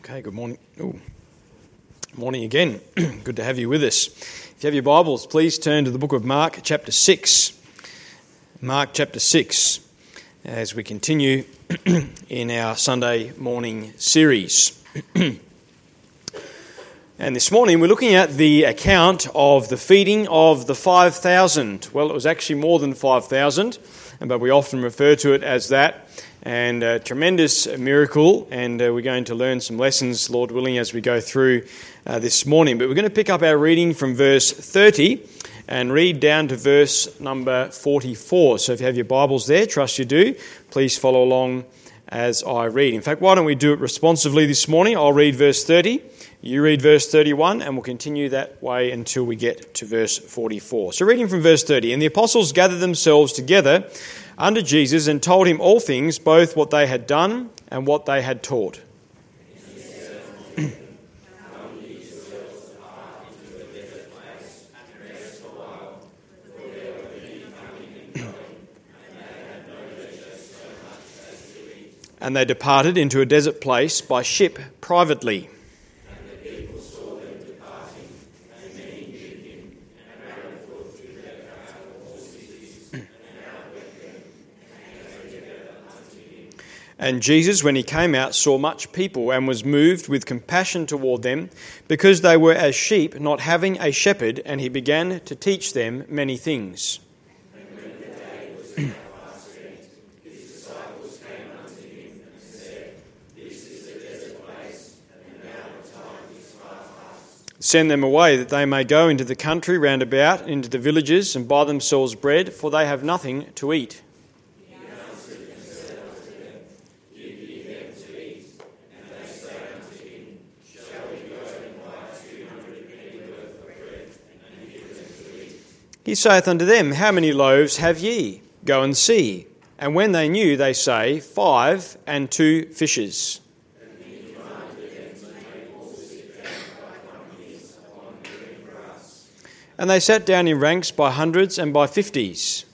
Okay, good morning. Morning again. Good to have you with us. If you have your Bibles, please turn to the book of Mark, chapter 6. Mark, chapter 6, as we continue in our Sunday morning series. And this morning we're looking at the account of the feeding of the 5,000. Well, it was actually more than 5,000, but we often refer to it as that. And a tremendous miracle, and we're going to learn some lessons, Lord willing, as we go through this morning. But we're going to pick up our reading from verse 30 and read down to verse number 44. So if you have your Bibles there, trust you do, please follow along as I read. In fact, why don't we do it responsively this morning? I'll read verse 30, you read verse 31, and we'll continue that way until we get to verse 44. So reading from verse 30, "And the apostles gathered themselves together unto Jesus and told him all things, both what they had done and what they had taught. And they departed into a desert place by ship privately. And Jesus, when he came out, saw much people and was moved with compassion toward them, because they were as sheep not having a shepherd, and he began to teach them many things. Send them away, that they may go into the country round about, into the villages, and buy themselves bread, for they have nothing to eat. He saith unto them, How many loaves have ye? Go and see. And when they knew, they say, 5 and 2 fishes. And they sat down in ranks by hundreds and by 50s.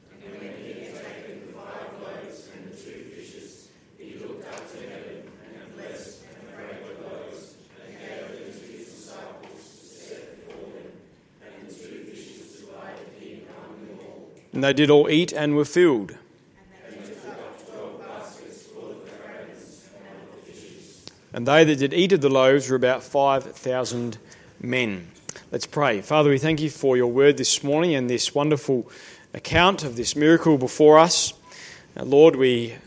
And they did all eat and were filled. And they that did eat of the loaves were about 5,000 men. Let's pray. Father, we thank you for your word this morning and this wonderful account of this miracle before us. Lord, we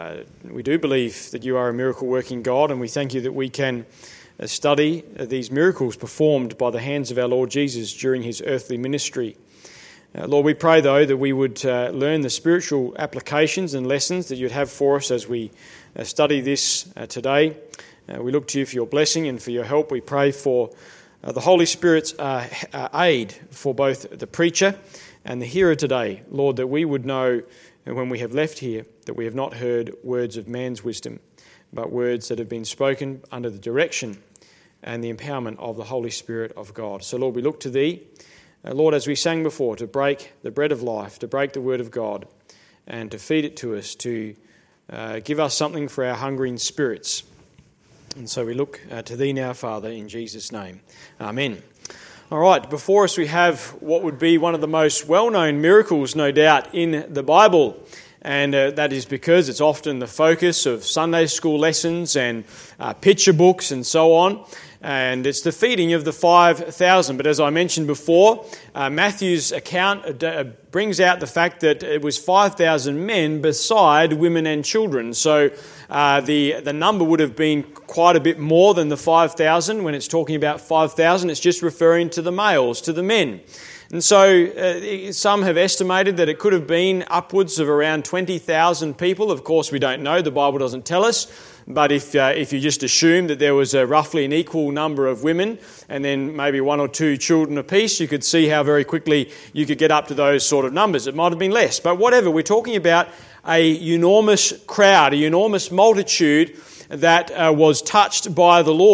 do believe that you are a miracle-working God, and we thank you that we can study these miracles performed by the hands of our Lord Jesus during his earthly ministry. Lord, we pray, though, that we would learn the spiritual applications and lessons that you'd have for us as we study this today. We look to you for your blessing and for your help. We pray for the Holy Spirit's aid for both the preacher and the hearer today. Lord, that we would know when we have left here that we have not heard words of man's wisdom, but words that have been spoken under the direction and the empowerment of the Holy Spirit of God. So, Lord, we look to thee. Lord, as we sang before, to break the bread of life, to break the word of God, and to feed it to us, to give us something for our hungering spirits. And so we look to thee now, Father, in Jesus' name. Amen. All right, before us we have what would be one of the most well-known miracles, no doubt, in the Bible. And that is because it's often the focus of Sunday school lessons and picture books and so on. And it's the feeding of the 5,000. But as I mentioned before, Matthew's account brings out the fact that it was 5,000 men beside women and children. So the number would have been quite a bit more than the 5,000. When it's talking about 5,000, it's just referring to the males, to the men. And so some have estimated that it could have been upwards of around 20,000 people. Of course, we don't know. The Bible doesn't tell us. But if you just assume that there was roughly an equal number of women and then maybe 1 or 2 children apiece, you could see how very quickly you could get up to those sort of numbers. It might have been less. But whatever, we're talking about a enormous crowd, a enormous multitude that was touched by the Lord.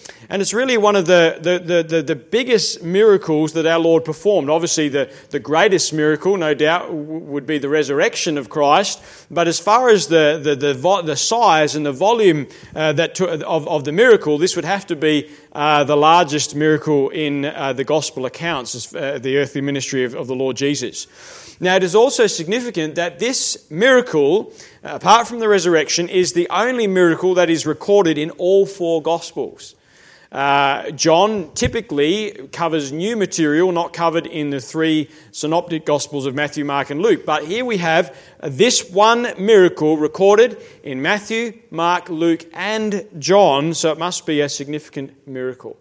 And it's really one of the biggest miracles that our Lord performed. Obviously, the greatest miracle, no doubt, would be the resurrection of Christ. But as far as the size and the volume of the miracle, this would have to be the largest miracle in the gospel accounts, the earthly ministry of the Lord Jesus. Now, it is also significant that this miracle, apart from the resurrection, is the only miracle that is recorded in all four Gospels. John typically covers new material not covered in the three synoptic Gospels of Matthew, Mark and Luke. But here we have this one miracle recorded in Matthew, Mark, Luke and John, so it must be a significant miracle.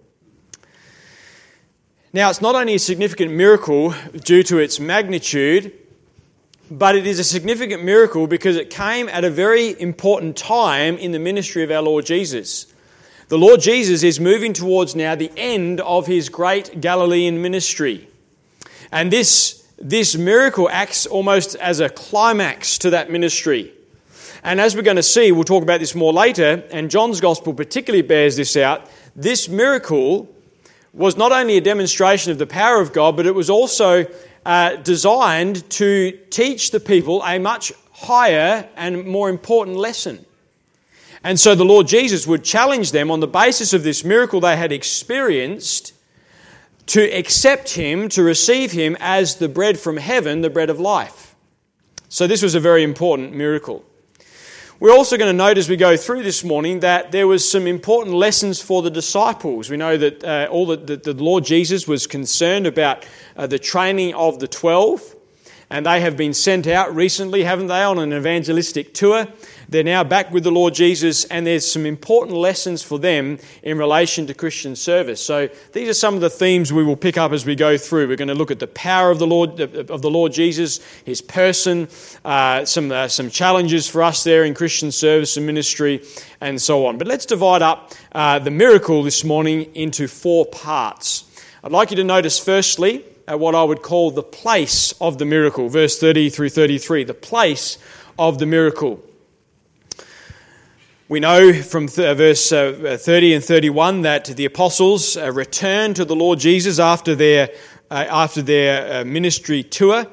Now, it's not only a significant miracle due to its magnitude, but it is a significant miracle because it came at a very important time in the ministry of our Lord Jesus. The Lord Jesus is moving towards now the end of his great Galilean ministry. And this miracle acts almost as a climax to that ministry. And as we're going to see, we'll talk about this more later, and John's Gospel particularly bears this out, this miracle was not only a demonstration of the power of God, but it was also designed to teach the people a much higher and more important lesson. And so the Lord Jesus would challenge them on the basis of this miracle they had experienced to accept him, to receive him as the bread from heaven, the bread of life. So this was a very important miracle. We're also going to note as we go through this morning that there was some important lessons for the disciples. We know that the Lord Jesus was concerned about the training of the 12, and they have been sent out recently, haven't they, on an evangelistic tour. They're now back with the Lord Jesus, and there's some important lessons for them in relation to Christian service. So these are some of the themes we will pick up as we go through. We're going to look at the power of the Lord Jesus, his person, some challenges for us there in Christian service and ministry, and so on. But let's divide up the miracle this morning into four parts. I'd like you to notice firstly what I would call the place of the miracle, verse 30 through 33, the place of the miracle. We know from verse 30 and 31 that the apostles returned to the Lord Jesus after their ministry tour,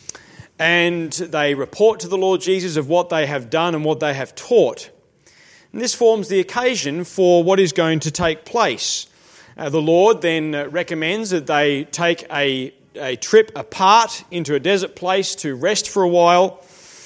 and they report to the Lord Jesus of what they have done and what they have taught. And this forms the occasion for what is going to take place. The Lord then recommends that they take a trip apart into a desert place to rest for a while.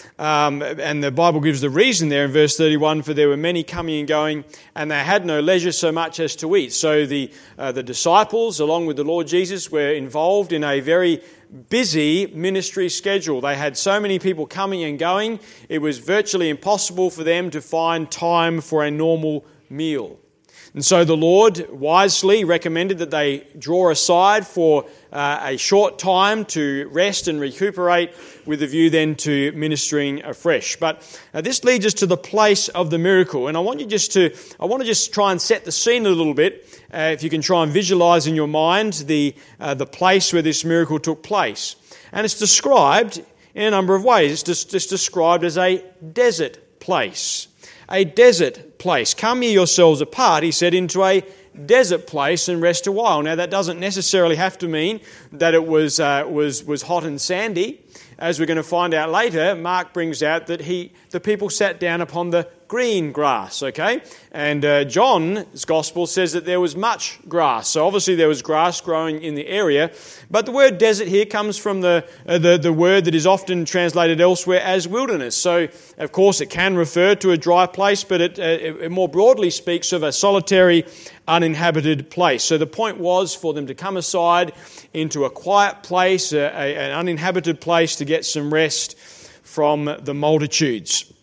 And the Bible gives the reason there in verse 31, for there were many coming and going, and they had no leisure so much as to eat. So the disciples, along with the Lord Jesus, were involved in a very busy ministry schedule. They had so many people coming and going, it was virtually impossible for them to find time for a normal meal. And so the Lord wisely recommended that they draw aside for a short time to rest and recuperate, with a view then to ministering afresh. But this leads us to the place of the miracle. And I want to just try and set the scene a little bit. If you can try and visualize in your mind the place where this miracle took place. And it's described in a number of ways. It's just described as a desert place. A desert place. Come ye yourselves apart, he said, into a desert place and rest a while. Now, that doesn't necessarily have to mean that it was hot and sandy. As we're going to find out later, Mark brings out that the people sat down upon the green grass, okay? And John's Gospel says that there was much grass. So obviously there was grass growing in the area. But the word desert here comes from the word that is often translated elsewhere as wilderness. So, of course, it can refer to a dry place, but it more broadly speaks of a solitary, uninhabited place. So the point was for them to come aside into a quiet place, an uninhabited place, to get some rest from the multitudes.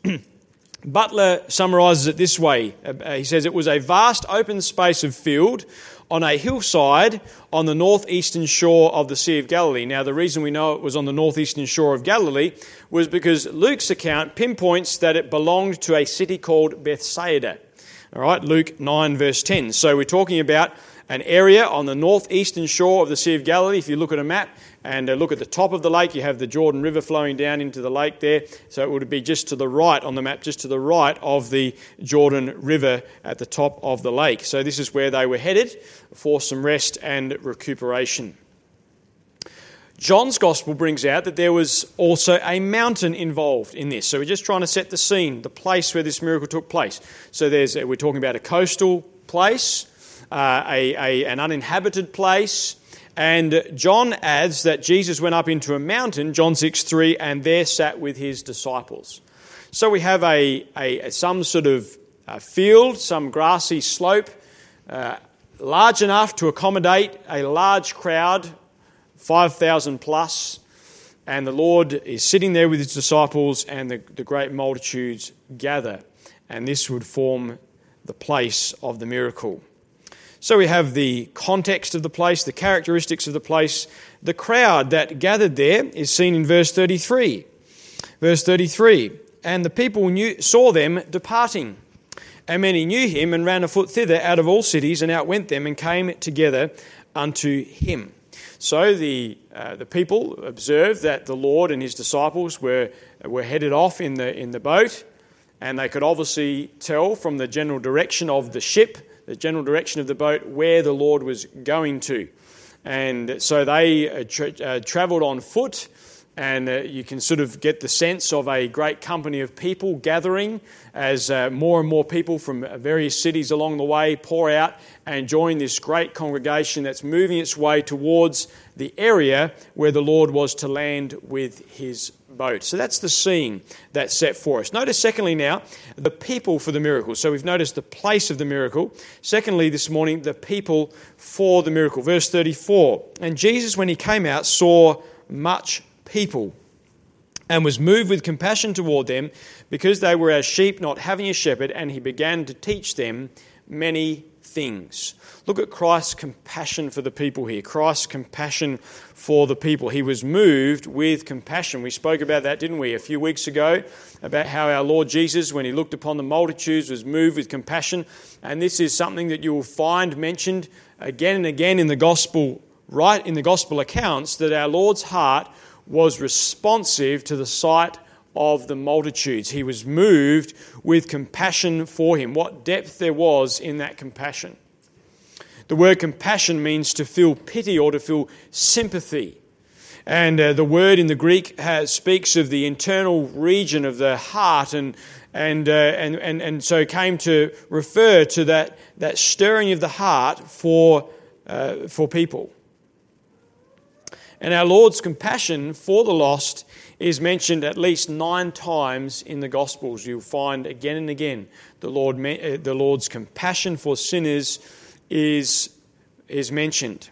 Butler summarises it this way. He says, it was a vast open space of field on a hillside on the northeastern shore of the Sea of Galilee. Now, the reason we know it was on the northeastern shore of Galilee was because Luke's account pinpoints that it belonged to a city called Bethsaida. All right, Luke 9 verse 10. So we're talking about an area on the northeastern shore of the Sea of Galilee. If you look at a map and look at the top of the lake, you have the Jordan River flowing down into the lake there. So it would be just to the right on the map, just to the right of the Jordan River at the top of the lake. So this is where they were headed for some rest and recuperation. John's Gospel brings out that there was also a mountain involved in this. So we're just trying to set the scene, the place where this miracle took place. So we're talking about a coastal place, an uninhabited place, and John adds that Jesus went up into a mountain, John 6:3, and there sat with his disciples. So we have some sort of field, some grassy slope, large enough to accommodate a large crowd, 5,000 plus, and the Lord is sitting there with his disciples, and the great multitudes gather, and this would form the place of the miracle. So we have the context of the place, the characteristics of the place. The crowd that gathered there is seen in verse 33. Verse 33, and the people saw them departing, and many knew him and ran afoot thither out of all cities and outwent them and came together unto him. So the people observed that the Lord and his disciples were headed off in the boat, and they could obviously tell from the general direction of the ship, the general direction of the boat, where the Lord was going to. And so they travelled on foot, and you can sort of get the sense of a great company of people gathering as more and more people from various cities along the way pour out and join this great congregation that's moving its way towards the area where the Lord was to land with his boat. So that's the scene that's set for us. Notice secondly now, the people for the miracle. So we've noticed the place of the miracle. Secondly this morning, the people for the miracle. Verse 34, and Jesus when he came out saw much people and was moved with compassion toward them because they were as sheep not having a shepherd, and he began to teach them many things. Look at Christ's compassion for the people here. Christ's compassion for the people. He was moved with compassion. We spoke about that, didn't we, a few weeks ago, about how our Lord Jesus, when he looked upon the multitudes, was moved with compassion. And this is something that you will find mentioned again and again in the gospel, right in the gospel accounts, that our Lord's heart was responsive to the sight of the multitudes. He was moved with compassion for him. What depth there was in that compassion. The word compassion means to feel pity or to feel sympathy. And the word in the Greek speaks of the internal region of the heart, and so came to refer to that stirring of the heart for people. And our Lord's compassion for the lost is mentioned at least 9 times in the Gospels. You'll find again and again the Lord's compassion for sinners is mentioned.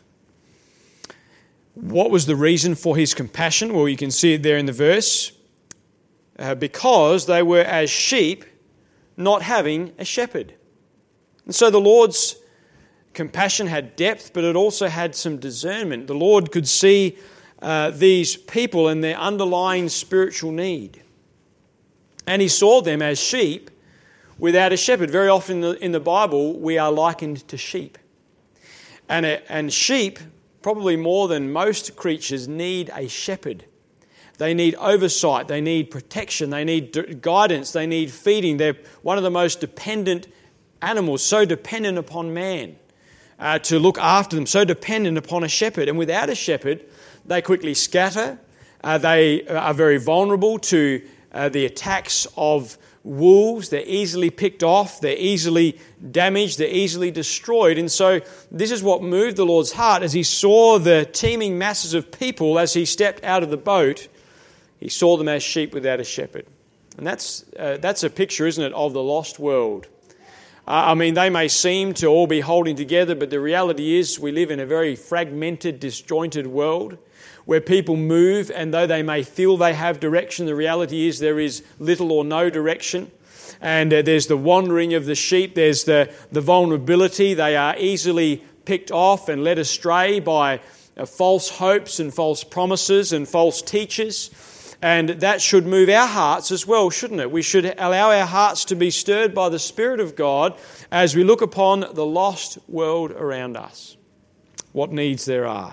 What was the reason for his compassion? Well, you can see it there in the verse. Because they were as sheep not having a shepherd. And so the Lord's compassion had depth, but it also had some discernment. The Lord could see these people and their underlying spiritual need. And he saw them as sheep without a shepherd. Very often in the Bible, we are likened to sheep. And sheep, probably more than most creatures, need a shepherd. They need oversight, they need protection, they need guidance, they need feeding. They're one of the most dependent animals, so dependent upon man to look after them, so dependent upon a shepherd. And without a shepherd, they quickly scatter. They are very vulnerable to the attacks of wolves. They're easily picked off, they're easily damaged, they're easily destroyed. And so this is what moved the Lord's heart as he saw the teeming masses of people as he stepped out of the boat. He saw them as sheep without a shepherd. And that's a picture, isn't it, of the lost world. They may seem to all be holding together, but the reality is we live in a very fragmented, disjointed world where people move, and though they may feel they have direction, the reality is there is little or no direction. And there's the wandering of the sheep, there's the vulnerability. They are easily picked off and led astray by false hopes and false promises and false teachers. And that should move our hearts as well, shouldn't it? We should allow our hearts to be stirred by the Spirit of God as we look upon the lost world around us. What needs there are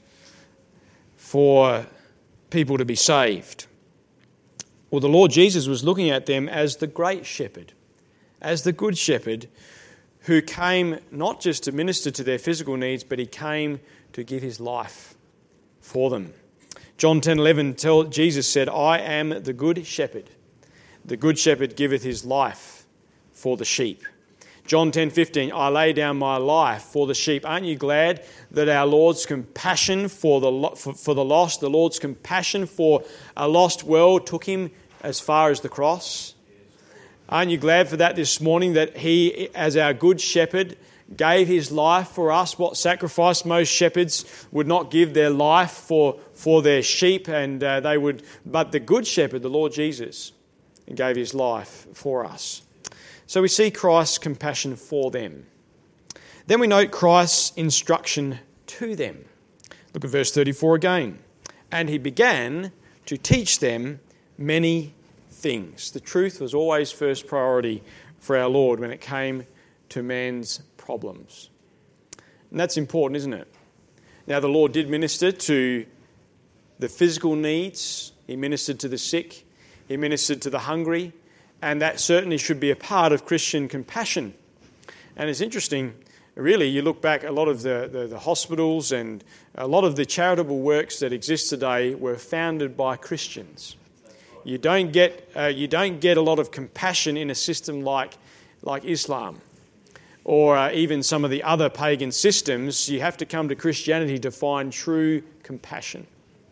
for people to be saved. Well, the Lord Jesus was looking at them as the great shepherd, as the good shepherd who came not just to minister to their physical needs, but he came to give his life for them. John 10:11, Jesus said, I am the good shepherd. The good shepherd giveth his life for the sheep. John 10:15, I lay down my life for the sheep. Aren't you glad that our Lord's compassion for the lost, the Lord's compassion for a lost world took him as far as the cross? Aren't you glad for that this morning, that he, as our good shepherd, gave his life for us? What sacrifice? Most shepherds would not give their life for their sheep, and but the good shepherd, the Lord Jesus, gave his life for us. So we see Christ's compassion for them. Then we note Christ's instruction to them. Look at verse 34 again. And he began to teach them many things. The truth was always first priority for our Lord when it came to man's problems. And that's important, isn't it? Now, the Lord did minister to the physical needs. He ministered to the sick. He ministered to the hungry. And that certainly should be a part of Christian compassion. And it's interesting, really, you look back, a lot of the hospitals and a lot of the charitable works that exist today were founded by Christians. You don't get a lot of compassion in a system like Islam or even some of the other pagan systems. You have to come to Christianity to find true compassion.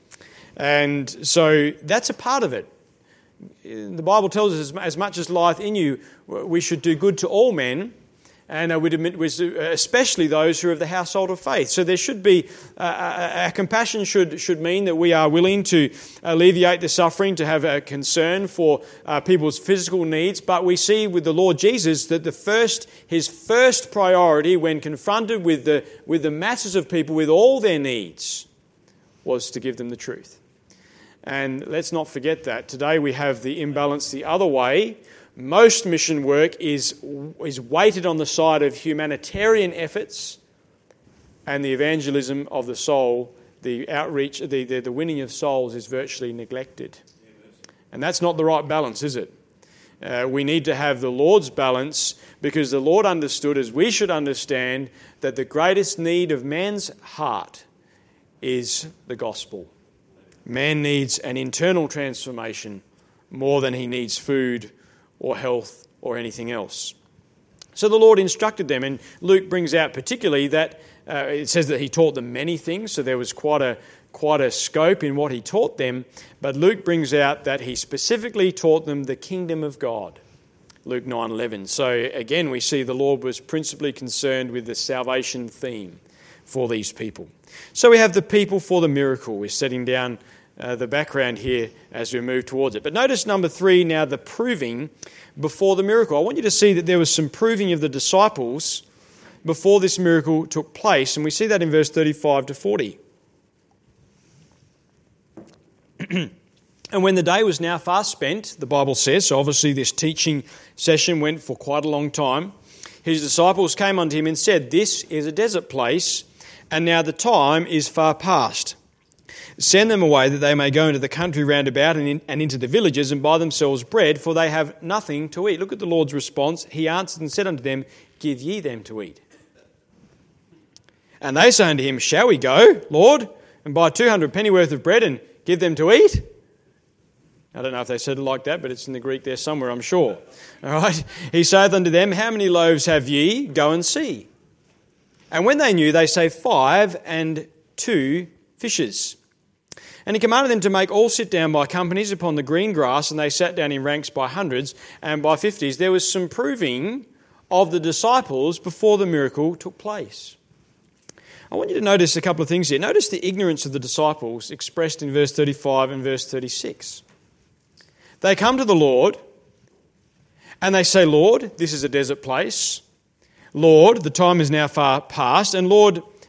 And so that's a part of it. The Bible tells us, as much as lieth in you, we should do good to all men, and especially those who are of the household of faith. So there should be, our compassion should mean that we are willing to alleviate the suffering, to have a concern for people's physical needs. But we see with the Lord Jesus that his first priority when confronted with the masses of people with all their needs was to give them the truth. And let's not forget that. Today we have the imbalance the other way. Most mission work is weighted on the side of humanitarian efforts, and the evangelism of the soul, the outreach, the winning of souls is virtually neglected. And that's not the right balance, is it? We need to have the Lord's balance, because the Lord understood, as we should understand, that the greatest need of man's heart is the gospel. Man needs an internal transformation more than he needs food or health or anything else. So the Lord instructed them, and Luke brings out particularly that it says that he taught them many things, so there was quite a scope in what he taught them, but Luke brings out that he specifically taught them the kingdom of God. Luke 9:11. So again, we see the Lord was principally concerned with the salvation theme for these people. So we have the people for the miracle. We're setting down the background here as we move towards it. But notice number 3 now, the proving before the miracle. I want you to see that there was some proving of the disciples before this miracle took place, and we see that in verse 35 to 40. And when the day was now fast spent, the Bible says, so obviously this teaching session went for quite a long time, his disciples came unto him and said, This is a desert place, and now the time is far past. Send them away that they may go into the country round about and into the villages and buy themselves bread, for they have nothing to eat. Look at the Lord's response. He answered and said unto them, Give ye them to eat. And they say unto him, Shall we go, Lord, and buy 200 pennyworth of bread and give them to eat? I don't know if they said it like that, but it's in the Greek there somewhere, I'm sure. All right. He saith unto them, How many loaves have ye? Go and see. And when they knew, they say 5 and 2 fishes. And he commanded them to make all sit down by companies upon the green grass, and they sat down in ranks by hundreds and by 50s. There was some proving of the disciples before the miracle took place. I want you to notice a couple of things here. Notice the ignorance of the disciples expressed in verse 35 and verse 36. They come to the Lord and they say, Lord, this is a desert place. Lord, the time is now far past. And Lord,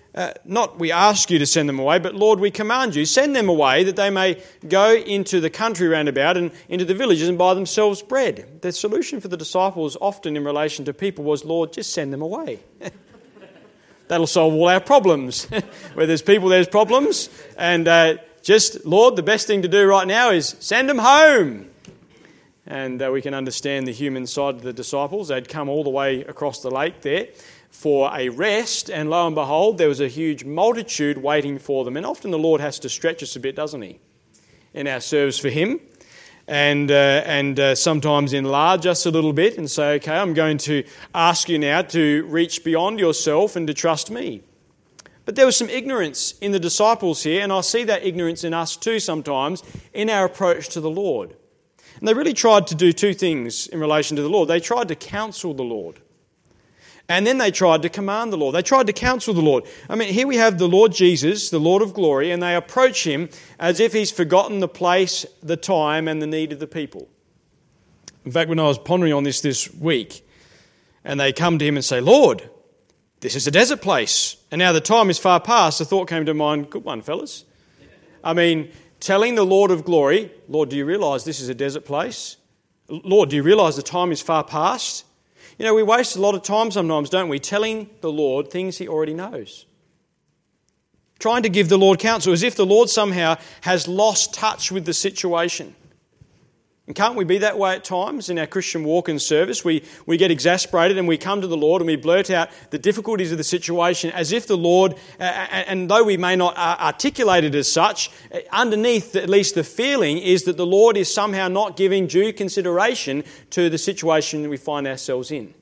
not we ask you to send them away, but Lord, we command you, send them away that they may go into the country round about and into the villages and buy themselves bread. The solution for the disciples often in relation to people was, Lord, just send them away. That'll solve all our problems. Where there's people, there's problems. And Lord, the best thing to do right now is send them home. And we can understand the human side of the disciples. They'd come all the way across the lake there for a rest, and lo and behold, there was a huge multitude waiting for them. And often the Lord has to stretch us a bit, doesn't he, in our service for him, and sometimes enlarge us a little bit and say, okay, I'm going to ask you now to reach beyond yourself and to trust me. But there was some ignorance in the disciples here, and I see that ignorance in us too sometimes in our approach to the Lord. And they really tried to do two things in relation to the Lord. They tried to counsel the Lord. And then they tried to command the Lord. They tried to counsel the Lord. I mean, here we have the Lord Jesus, the Lord of glory, and they approach him as if he's forgotten the place, the time, and the need of the people. In fact, when I was pondering on this week, and they come to him and say, Lord, this is a desert place, and now the time is far past, the thought came to mind, good one, fellas. I mean, telling the Lord of glory, Lord, do you realise this is a desert place? Lord, do you realise the time is far past? You know, we waste a lot of time sometimes, don't we, telling the Lord things he already knows. Trying to give the Lord counsel as if the Lord somehow has lost touch with the situation. And can't we be that way at times in our Christian walk and service? We get exasperated and we come to the Lord and we blurt out the difficulties of the situation as if the Lord, and though we may not articulate it as such, underneath at least the feeling is that the Lord is somehow not giving due consideration to the situation that we find ourselves in.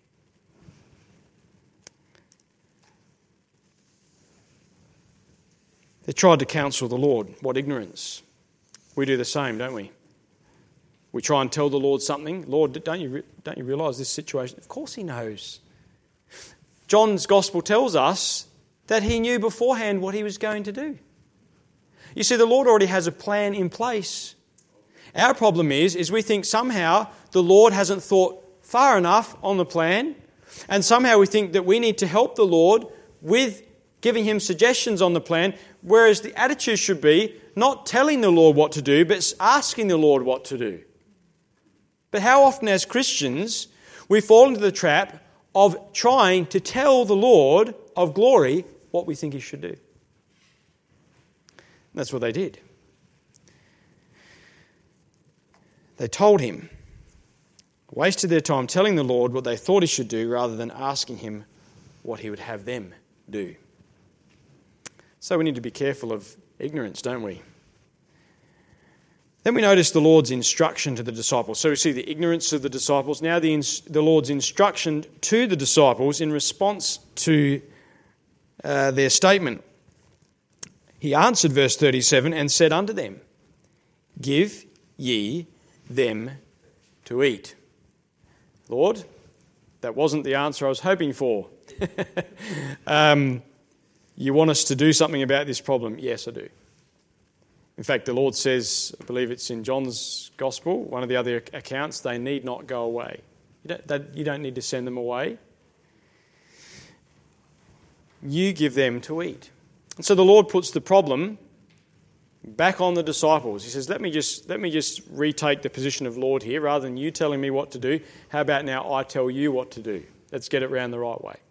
They tried to counsel the Lord. What ignorance. We do the same, don't we? We try and tell the Lord something. Lord, don't you realise this situation? Of course he knows. John's Gospel tells us that he knew beforehand what he was going to do. You see, the Lord already has a plan in place. Our problem is we think somehow the Lord hasn't thought far enough on the plan, and somehow we think that we need to help the Lord with giving him suggestions on the plan, whereas the attitude should be not telling the Lord what to do, but asking the Lord what to do. But how often as Christians we fall into the trap of trying to tell the Lord of glory what we think he should do. And that's what they did. They told him, wasted their time telling the Lord what they thought he should do rather than asking him what he would have them do. So we need to be careful of ignorance, don't we? Then we notice the Lord's instruction to the disciples. So we see the ignorance of the disciples. Now the Lord's instruction to the disciples in response to their statement. He answered, verse 37, and said unto them, give ye them to eat. Lord, that wasn't the answer I was hoping for. You want us to do something about this problem? Yes, I do. In fact, the Lord says, I believe it's in John's Gospel, one of the other accounts, they need not go away. You don't need to send them away. You give them to eat. And so the Lord puts the problem back on the disciples. He says, let me just retake the position of Lord here. Rather than you telling me what to do, how about now I tell you what to do? Let's get it round the right way.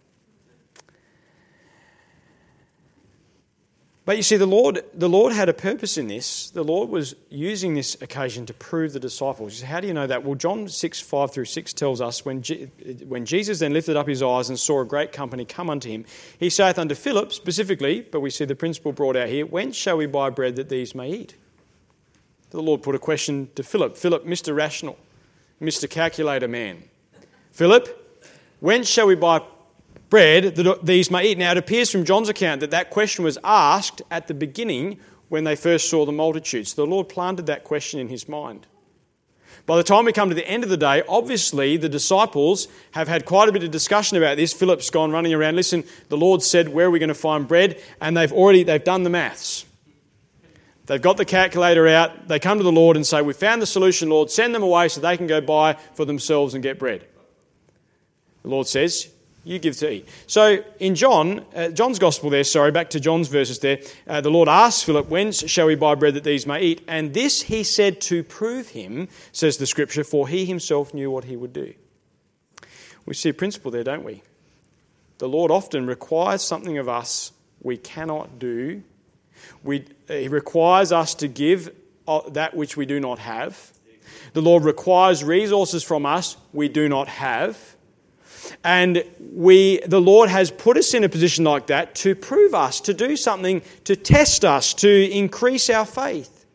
But you see, the Lord had a purpose in this. The Lord was using this occasion to prove the disciples. How do you know that? Well, John 6:5-6 tells us, when Jesus then lifted up his eyes and saw a great company come unto him, he saith unto Philip specifically, but we see the principle brought out here, whence shall we buy bread that these may eat? The Lord put a question to Philip. Philip, Mr. Rational, Mr. Calculator man. Philip, whence shall we buy bread that these may eat? Now it appears from John's account that question was asked at the beginning when they first saw the multitude. So the Lord planted that question in his mind. By the time we come to the end of the day, obviously the disciples have had quite a bit of discussion about this. Philip's gone running around, listen, the Lord said, where are we going to find bread? And they've done the maths. They've got the calculator out. They come to the Lord and say, we found the solution, Lord. Send them away so they can go buy for themselves and get bread. The Lord says, You give to eat. So in John's Gospel there, back to John's verses there, the Lord asked Philip, whence shall we buy bread that these may eat? And this he said to prove him, says the Scripture, for he himself knew what he would do. We see a principle there, don't we? The Lord often requires something of us we cannot do. He requires us to give that which we do not have. The Lord requires resources from us we do not have. And the Lord has put us in a position like that to prove us, to do something, to test us, to increase our faith.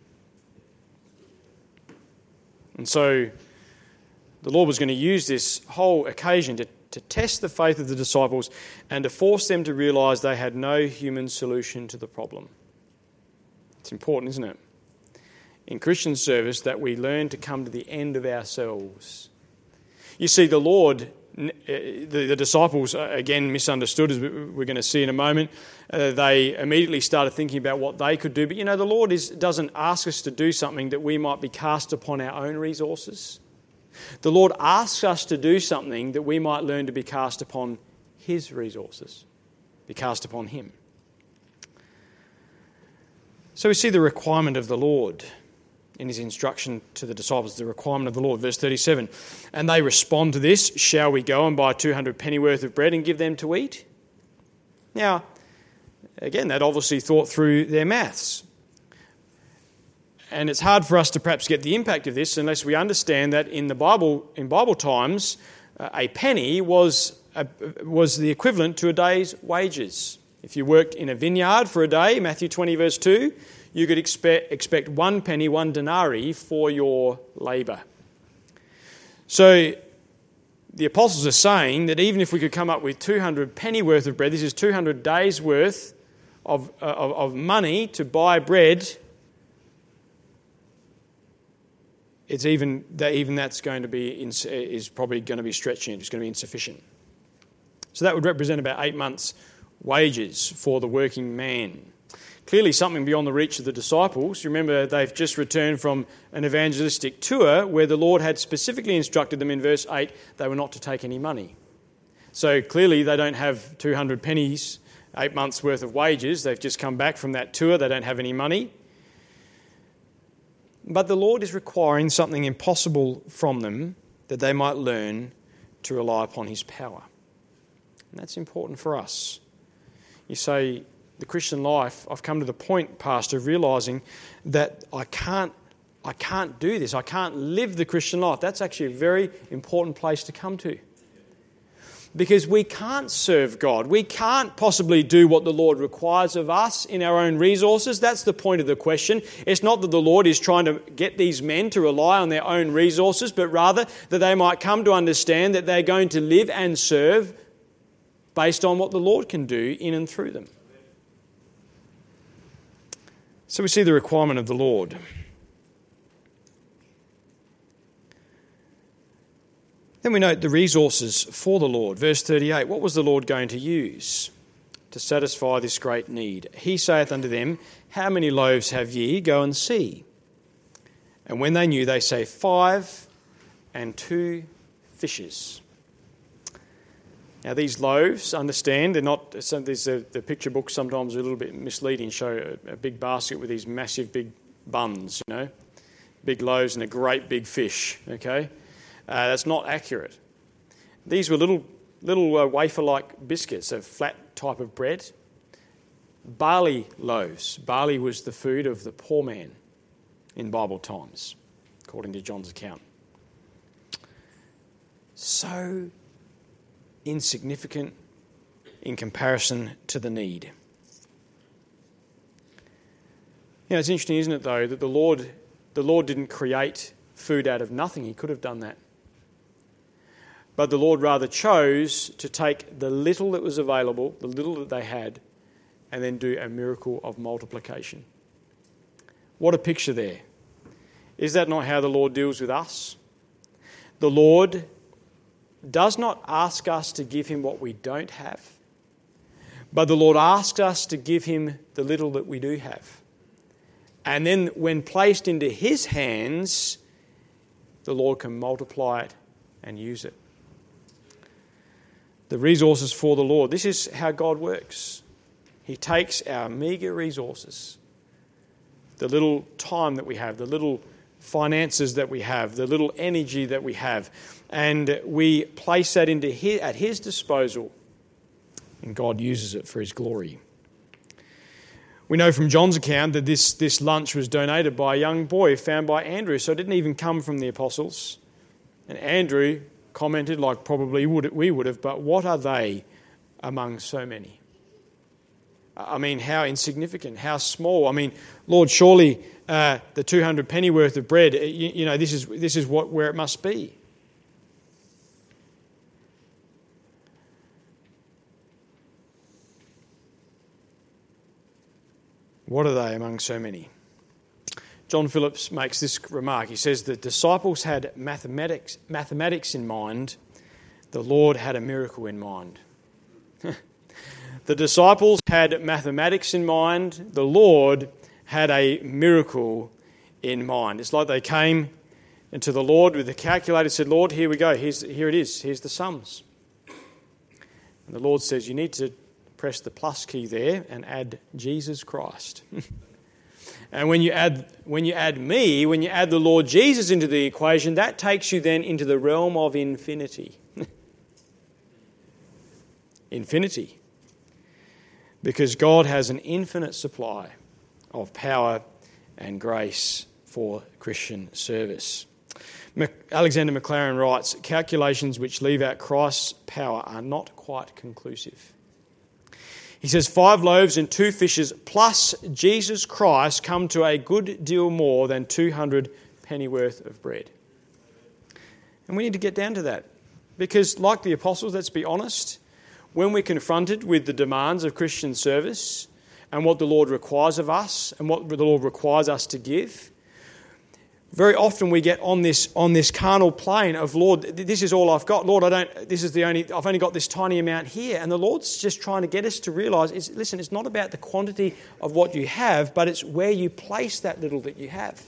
And so the Lord was going to use this whole occasion to test the faith of the disciples and to force them to realise they had no human solution to the problem. It's important, isn't it? In Christian service that we learn to come to the end of ourselves. You see, the Lord... The disciples, again, misunderstood, as we're going to see in a moment. They immediately started thinking about what they could do. But, the Lord doesn't ask us to do something that we might be cast upon our own resources. The Lord asks us to do something that we might learn to be cast upon His resources, be cast upon Him. So we see the requirement of the Lord in his instruction to the disciples, the requirement of the Lord. Verse 37, and they respond to this, shall we go and buy 200 pennyworth of bread and give them to eat? Now, again, they'd obviously thought through their maths. And it's hard for us to perhaps get the impact of this unless we understand that in Bible times, a penny was the equivalent to a day's wages. If you worked in a vineyard for a day, Matthew 20 verse 2, you could expect 1 penny, 1 denarii for your labour. So the apostles are saying that even if we could come up with 200 penny worth of bread, this is 200 days worth of money to buy bread, it's even that's going to be is probably going to be stretching it. It's going to be insufficient. So that would represent about 8 months' wages for the working man. Clearly something beyond the reach of the disciples. You remember they've just returned from an evangelistic tour where the Lord had specifically instructed them in verse 8 they were not to take any money. So clearly they don't have 200 pennies, 8 months' worth of wages. They've just come back from that tour. They don't have any money. But the Lord is requiring something impossible from them that they might learn to rely upon His power. And that's important for us. You say, the Christian life, I've come to the point, Pastor, of realising that I can't do this. I can't live the Christian life. That's actually a very important place to come to. Because we can't serve God. We can't possibly do what the Lord requires of us in our own resources. That's the point of the question. It's not that the Lord is trying to get these men to rely on their own resources, but rather that they might come to understand that they're going to live and serve based on what the Lord can do in and through them. So we see the requirement of the Lord. Then we note the resources for the Lord. Verse 38, what was the Lord going to use to satisfy this great need? He saith unto them, how many loaves have ye? Go and see. And when they knew, they say 5 and 2 fishes. Now these loaves, understand, they're not. The picture books sometimes are a little bit misleading. Show a big basket with these massive big buns, big loaves and a great big fish. Okay, that's not accurate. These were little wafer-like biscuits, a flat type of bread. Barley loaves. Barley was the food of the poor man in Bible times, according to John's account. So insignificant in comparison to the need. It's interesting, isn't it, though, that the Lord didn't create food out of nothing. He could have done that. But the Lord rather chose to take the little that was available, the little that they had, and then do a miracle of multiplication. What a picture there. Is that not how the Lord deals with us? The Lord does not ask us to give Him what we don't have, but the Lord asks us to give Him the little that we do have. And then when placed into His hands, the Lord can multiply it and use it. the resources for the Lord. This is how God works. He takes our meagre resources, the little time that we have, the little finances that we have, the little energy that we have, and we place that at His disposal, and God uses it for His glory. We know from John's account that this lunch was donated by a young boy found by Andrew, so it didn't even come from the apostles. And Andrew commented, like probably we would have, but what are they among so many? I mean, how insignificant, how small. I mean, Lord, surely the 200 penny worth of bread, this is where it must be. What are they among so many? John Phillips makes this remark. He says the disciples had mathematics in mind. The Lord had a miracle in mind. The disciples had mathematics in mind. The Lord had a miracle in mind. It's like they came into the Lord with a calculator and said, Lord, here we go. Here it is. Here's the sums. And the Lord says, you need to press the plus key there and add Jesus Christ. And when you add the Lord Jesus into the equation, that takes you then into the realm of infinity. Infinity. Because God has an infinite supply of power and grace for Christian service. Alexander Maclaren writes, calculations which leave out Christ's power are not quite conclusive. He says 5 loaves and 2 fishes plus Jesus Christ come to a good deal more than 200 penny worth of bread. And we need to get down to that. Because like the apostles, let's be honest, when we're confronted with the demands of Christian service and what the Lord requires of us and what the Lord requires us to give, very often we get on this carnal plane of, Lord, this is all I've got. Lord, I've only got this tiny amount here. And the Lord's just trying to get us to realise, listen, it's not about the quantity of what you have, but it's where you place that little that you have.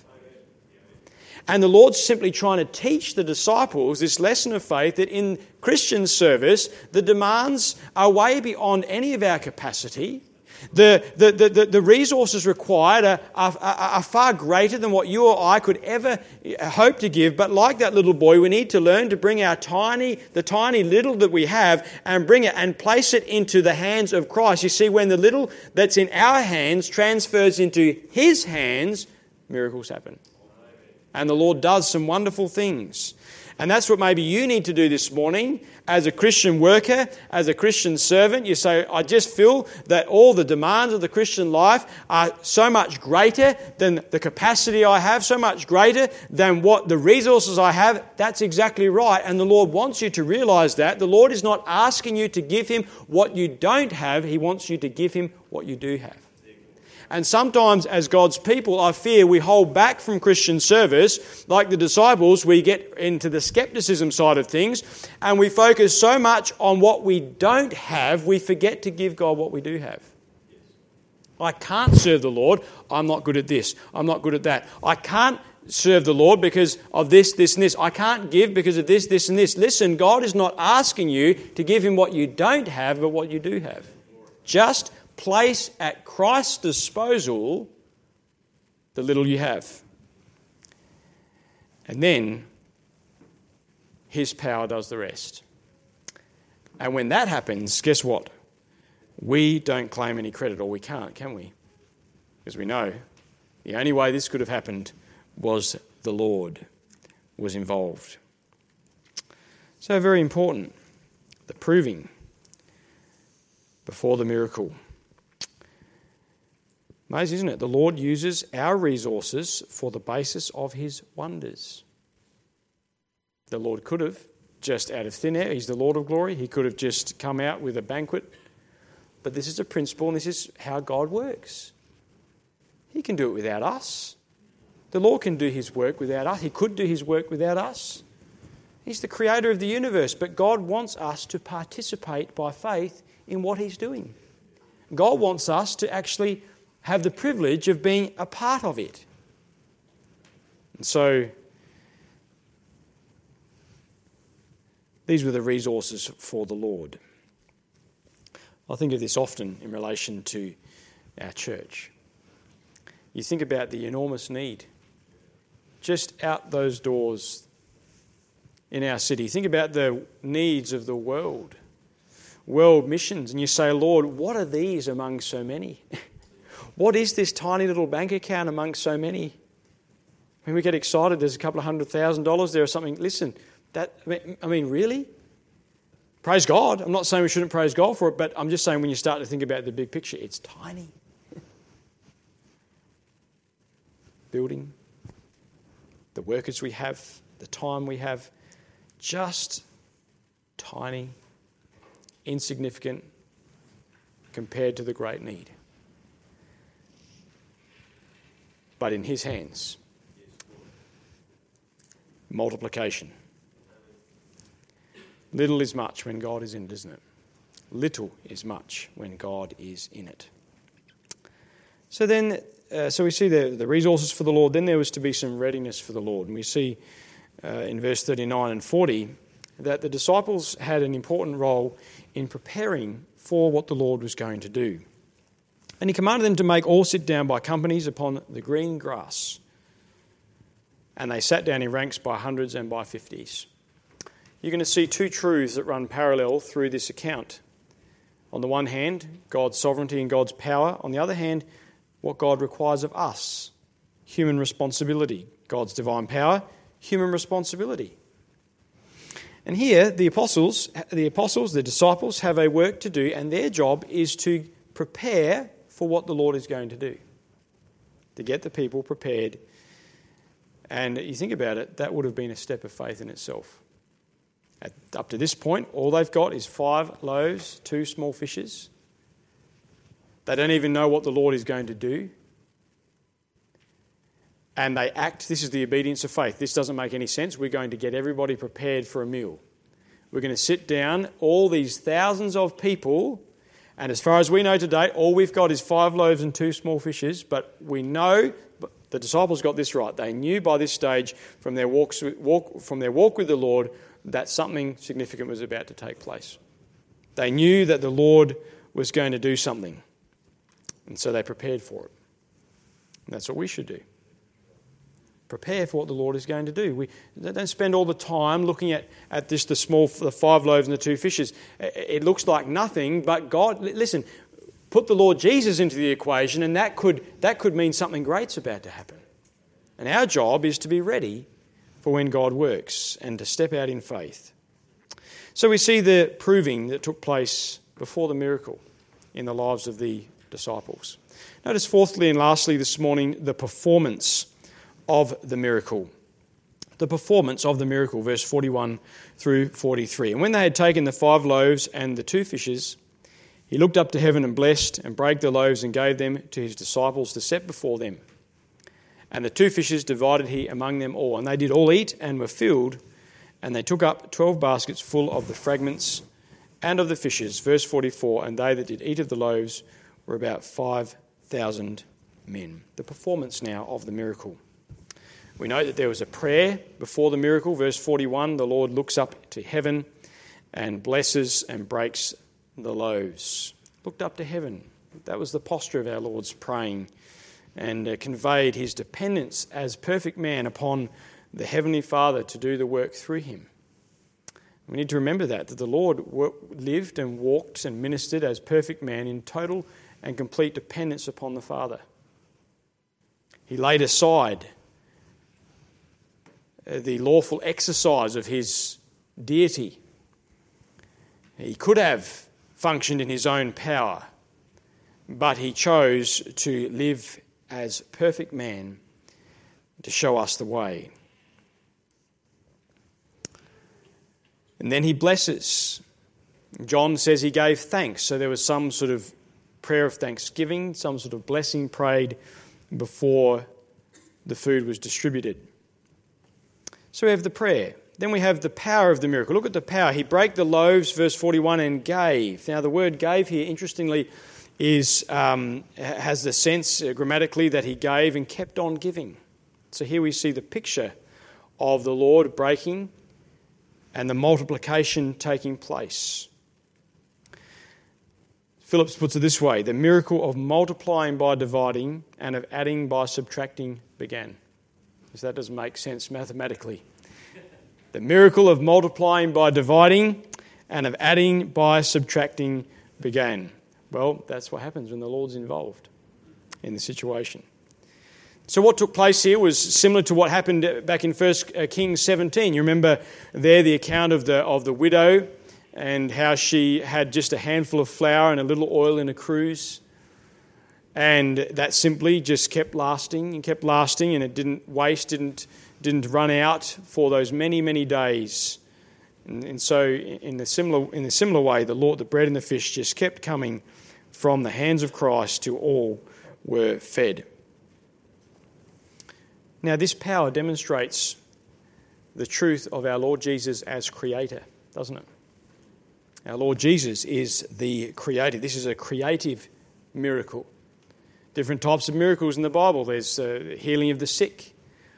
And the Lord's simply trying to teach the disciples this lesson of faith that in Christian service, the demands are way beyond any of our capacity. The resources required are far greater than what you or I could ever hope to give. But like that little boy, we need to learn to bring the tiny little that we have and bring it and place it into the hands of Christ. You see, when the little that's in our hands transfers into His hands, miracles happen. And the Lord does some wonderful things. And that's what maybe you need to do this morning as a Christian worker, as a Christian servant. You say, I just feel that all the demands of the Christian life are so much greater than the capacity I have, so much greater than what the resources I have. That's exactly right. And the Lord wants you to realize that. The Lord is not asking you to give Him what you don't have. He wants you to give Him what you do have. And sometimes as God's people, I fear we hold back from Christian service. Like the disciples, we get into the skepticism side of things and we focus so much on what we don't have, we forget to give God what we do have. I can't serve the Lord. I'm not good at this. I'm not good at that. I can't serve the Lord because of this, this and this. I can't give because of this, this and this. Listen, God is not asking you to give Him what you don't have, but what you do have. Just place at Christ's disposal the little you have. And then His power does the rest. And when that happens, guess what? We don't claim any credit, or we can't, can we? Because we know the only way this could have happened was the Lord was involved. So very important, the proving before the miracle. Amazing, isn't it? The Lord uses our resources for the basis of His wonders. The Lord could have just out of thin air. He's the Lord of glory. He could have just come out with a banquet. But this is a principle and this is how God works. He can do it without us. The Lord can do His work without us. He could do His work without us. He's the creator of the universe, but God wants us to participate by faith in what He's doing. God wants us to actually have the privilege of being a part of it. And so, these were the resources for the Lord. I think of this often in relation to our church. You think about the enormous need just out those doors in our city. Think about the needs of the world missions, and you say, Lord, what are these among so many? What is this tiny little bank account among so many? When we get excited, there's a couple of $100,000 there or something. Listen, really? Praise God. I'm not saying we shouldn't praise God for it, but I'm just saying when you start to think about the big picture, it's tiny. Building, the workers we have, the time we have, just tiny, insignificant compared to the great need. But in His hands, multiplication. Little is much when God is in it, isn't it? Little is much when God is in it. So we see the resources for the Lord. Then there was to be some readiness for the Lord. And we see in verse 39 and 40 that the disciples had an important role in preparing for what the Lord was going to do. And He commanded them to make all sit down by companies upon the green grass. And they sat down in ranks by hundreds and by fifties. You're going to see two truths that run parallel through this account. On the one hand, God's sovereignty and God's power. On the other hand, what God requires of us, human responsibility. God's divine power, human responsibility. And here, the disciples have a work to do, and their job is to prepare for what the Lord is going to do, to get the people prepared. And you think about it, that would have been a step of faith in itself. Up to this point, all they've got is 5 loaves, 2 small fishes. They don't even know what the Lord is going to do. And they act, this is the obedience of faith. This doesn't make any sense. We're going to get everybody prepared for a meal. We're going to sit down, all these thousands of people, and as far as we know today, all we've got is 5 loaves and 2 small fishes, but we know, the disciples got this right. They knew by this stage from their walk with the Lord that something significant was about to take place. They knew that the Lord was going to do something, and so they prepared for it. And that's what we should do. Prepare for what the Lord is going to do. We don't spend all the time looking at the 5 loaves and the 2 fishes. It looks like nothing, but God, listen, put the Lord Jesus into the equation, and that could mean something great's about to happen. And our job is to be ready for when God works and to step out in faith. So we see the proving that took place before the miracle in the lives of the disciples. Notice fourthly and lastly this morning, the performance of the miracle. The performance of the miracle, verse 41 through 43. And when they had taken the 5 loaves and the 2 fishes, He looked up to heaven and blessed and brake the loaves and gave them to His disciples to set before them. And the 2 fishes divided He among them all. And they did all eat and were filled, and they took up 12 baskets full of the fragments and of the fishes. Verse 44, and they that did eat of the loaves were about 5,000 men. The performance now of the miracle. We know that there was a prayer before the miracle. Verse 41, the Lord looks up to heaven and blesses and breaks the loaves. Looked up to heaven. That was the posture of our Lord's praying, and conveyed His dependence as perfect man upon the Heavenly Father to do the work through Him. We need to remember that the Lord lived and walked and ministered as perfect man in total and complete dependence upon the Father. He laid aside the lawful exercise of His deity. He could have functioned in His own power, but He chose to live as perfect man to show us the way. And then He blesses. John says He gave thanks. So there was some sort of prayer of thanksgiving, some sort of blessing prayed before the food was distributed. So we have the prayer. Then we have the power of the miracle. Look at the power. He brake the loaves, verse 41, and gave. Now the word gave here, interestingly, has the sense grammatically that He gave and kept on giving. So here we see the picture of the Lord breaking and the multiplication taking place. Phillips puts it this way: the miracle of multiplying by dividing and of adding by subtracting began. Because that doesn't make sense mathematically. The miracle of multiplying by dividing and of adding by subtracting began. Well, that's what happens when the Lord's involved in the situation. So what took place here was similar to what happened back in 1 Kings 17. You remember there the account of the widow and how she had just a handful of flour and a little oil in a cruse. And that simply just kept lasting and it didn't waste, didn't run out for those many, many days. And so in a similar way, the bread and the fish just kept coming from the hands of Christ till all were fed. Now, this power demonstrates the truth of our Lord Jesus as Creator, doesn't it? Our Lord Jesus is the Creator. This is a creative miracle. Different types of miracles in the Bible. There's healing of the sick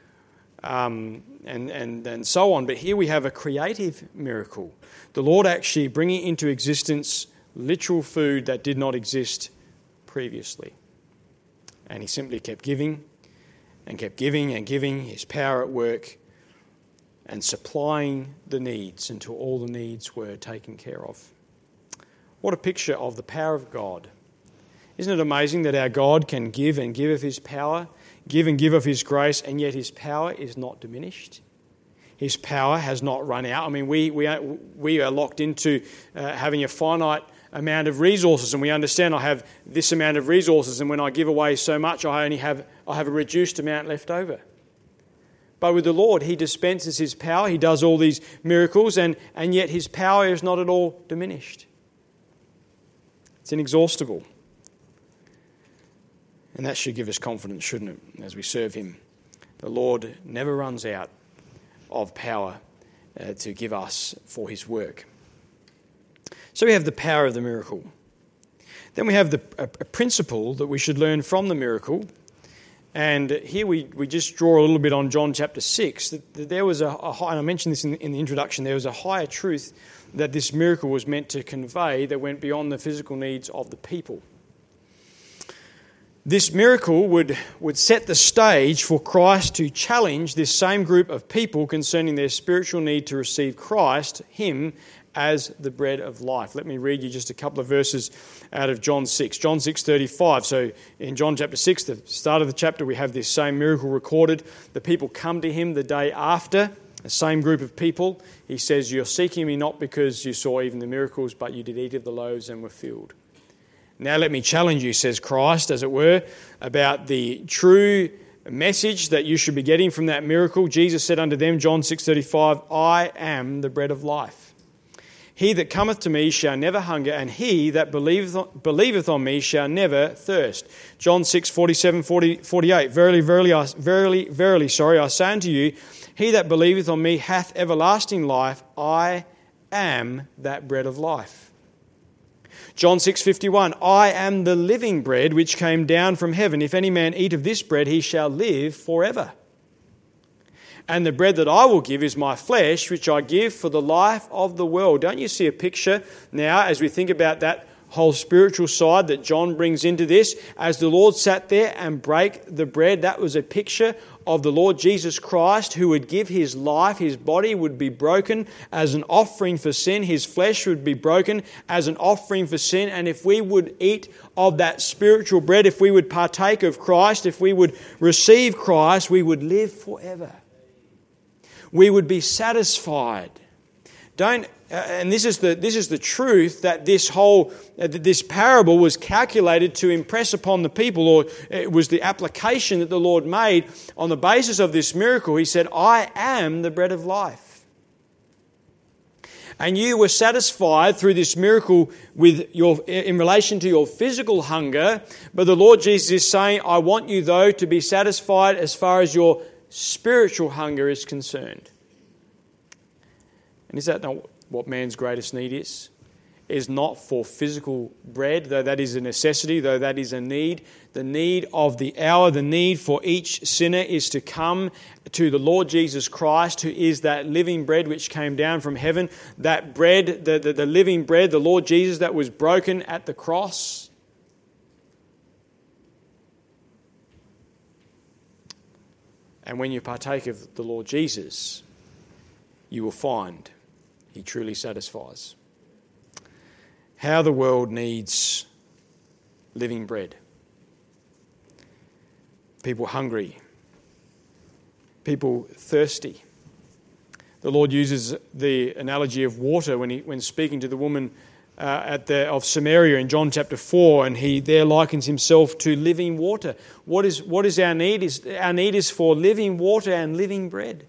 and so on. But here we have a creative miracle. The Lord actually bringing into existence literal food that did not exist previously. And He simply kept giving and kept giving and giving, His power at work and supplying the needs until all the needs were taken care of. What a picture of the power of God. Isn't it amazing that our God can give and give of His power, give and give of His grace, and yet His power is not diminished? His power has not run out. I mean, we are locked into having a finite amount of resources, and we understand I have this amount of resources, and when I give away so much, I have a reduced amount left over. But with the Lord, He dispenses His power. He does all these miracles, and yet His power is not at all diminished. It's inexhaustible. And that should give us confidence, shouldn't it, as we serve Him? The Lord never runs out of power to give us for His work. So we have the power of the miracle. Then we have a principle that we should learn from the miracle. And here we just draw a little bit on John chapter 6. That there was a high, and I mentioned this in the introduction, there was a higher truth that this miracle was meant to convey that went beyond the physical needs of the people. This miracle would set the stage for Christ to challenge this same group of people concerning their spiritual need to receive Christ, Him, as the bread of life. Let me read you just a couple of verses out of John 6. John 6:35. So in John chapter 6, the start of the chapter, we have this same miracle recorded. The people come to Him the day after, the same group of people. He says, "You're seeking me not because you saw even the miracles, but you did eat of the loaves and were filled." Now let me challenge you, says Christ, as it were, about the true message that you should be getting from that miracle. Jesus said unto them, John 6:35, "I am the bread of life. He that cometh to me shall never hunger, and he that believeth on me shall never thirst." John 6:47-48, Verily, I say unto you, he that believeth on me hath everlasting life. I am that bread of life. John 6:51, I am the living bread which came down from heaven. If any man eat of this bread, he shall live forever. And the bread that I will give is my flesh, which I give for the life of the world. Don't you see a picture now as we think about that whole spiritual side that John brings into this? As the Lord sat there and brake the bread, that was a picture of the Lord Jesus Christ, who would give His life. His body would be broken as an offering for sin. His flesh would be broken as an offering for sin. And if we would eat of that spiritual bread, if we would partake of Christ, if we would receive Christ, we would live forever. We would be satisfied. And this is the truth that this parable was calculated to impress upon the people, or it was the application that the Lord made on the basis of this miracle. He said, "I am the bread of life." And you were satisfied through this miracle in relation to your physical hunger, but the Lord Jesus is saying, "I want you though to be satisfied as far as your spiritual hunger is concerned." And is that not what man's greatest need is? is not for physical bread, though that is a necessity, though that is a need. The need of the hour, the need for each sinner is to come to the Lord Jesus Christ, who is that living bread which came down from heaven. That bread, the living bread, the Lord Jesus that was broken at the cross. And when you partake of the Lord Jesus, you will find He truly satisfies. How the world needs living bread. People hungry. People thirsty. The Lord uses the analogy of water when speaking to the woman of Samaria in John chapter 4, and He there likens Himself to living water. What is our need? Our need is for living water and living bread.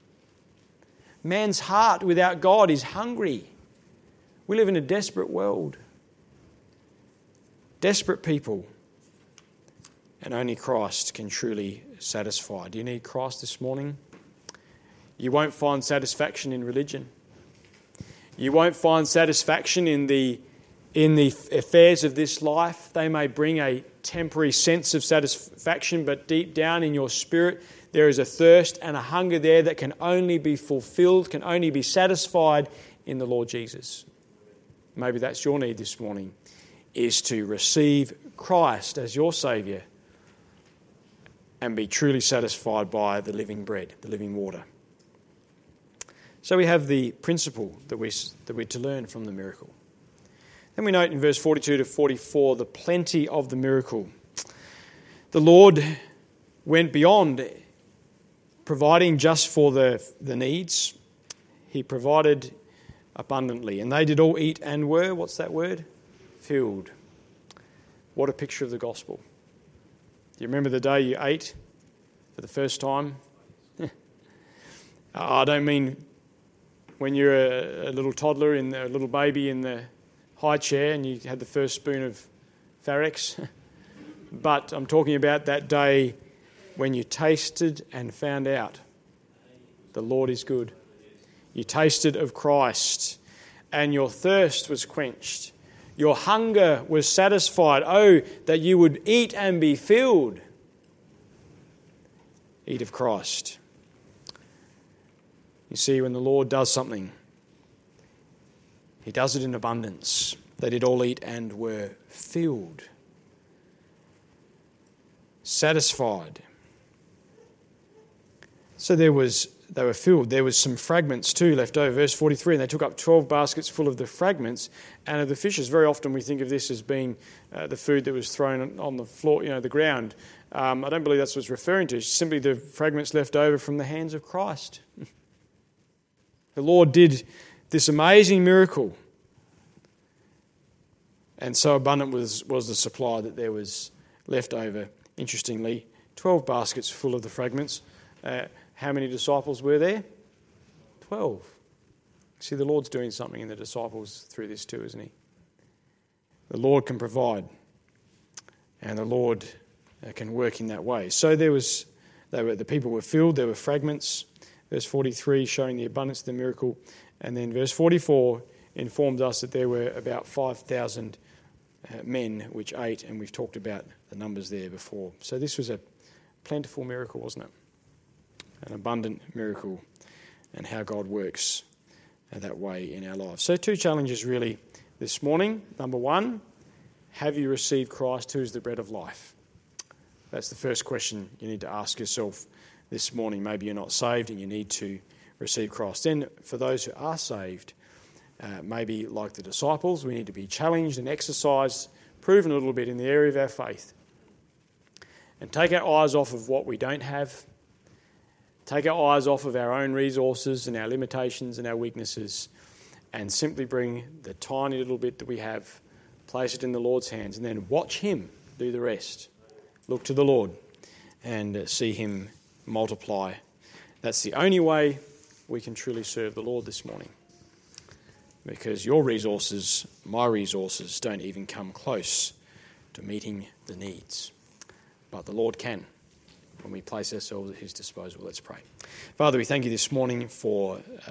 Man's heart without God is hungry. We live in a desperate world. Desperate people. And only Christ can truly satisfy. Do you need Christ this morning? You won't find satisfaction in religion. You won't find satisfaction in the affairs of this life. They may bring a temporary sense of satisfaction, but deep down in your spirit, there is a thirst and a hunger there that can only be fulfilled, can only be satisfied in the Lord Jesus. Maybe that's your need this morning, is to receive Christ as your Saviour and be truly satisfied by the living bread, the living water. So we have the principle that we're to learn from the miracle. Then we note in verse 42 to 44 the plenty of the miracle. The Lord went beyond providing just for the needs. He provided abundantly. And they did all eat and were, what's that word? Filled. What a picture of the gospel. Do you remember the day you ate for the first time? I don't mean when you're a little toddler, a little baby in the high chair and you had the first spoon of Farex. But I'm talking about that day when you tasted and found out the Lord is good. You tasted of Christ and your thirst was quenched. Your hunger was satisfied. Oh, that you would eat and be filled. Eat of Christ. You see, when the Lord does something, He does it in abundance. They did all eat and were filled. Satisfied. So they were filled. There was some fragments too left over. Verse 43, and they took up 12 baskets full of the fragments and of the fishes. Very often we think of this as being the food that was thrown on the floor, the ground. I don't believe that's what it's referring to. It's simply the fragments left over from the hands of Christ. The Lord did this amazing miracle. And so abundant was the supply that there was left over. Interestingly, 12 baskets full of the fragments. How many disciples were there? 12. See, the Lord's doing something in the disciples through this too, isn't He? The Lord can provide, and the Lord can work in that way. So the people were filled, there were fragments. Verse 43 showing the abundance of the miracle. And then verse 44 informed us that there were about 5,000 men which ate, and we've talked about the numbers there before. So this was a plentiful miracle, wasn't it? An abundant miracle, and how God works that way in our lives. So 2 challenges really this morning. Number 1, have you received Christ, who is the bread of life? That's the first question you need to ask yourself this morning. Maybe you're not saved and you need to receive Christ. Then for those who are saved, maybe like the disciples, we need to be challenged and exercised, proven a little bit in the area of our faith. And take our eyes off of what we don't have. Take our eyes off of our own resources and our limitations and our weaknesses, and simply bring the tiny little bit that we have, place it in the Lord's hands, and then watch Him do the rest. Look to the Lord and see Him multiply. That's the only way we can truly serve the Lord this morning. Because your resources, my resources, don't even come close to meeting the needs. But the Lord can, when we place ourselves at His disposal. Let's pray. Father, we thank You this morning for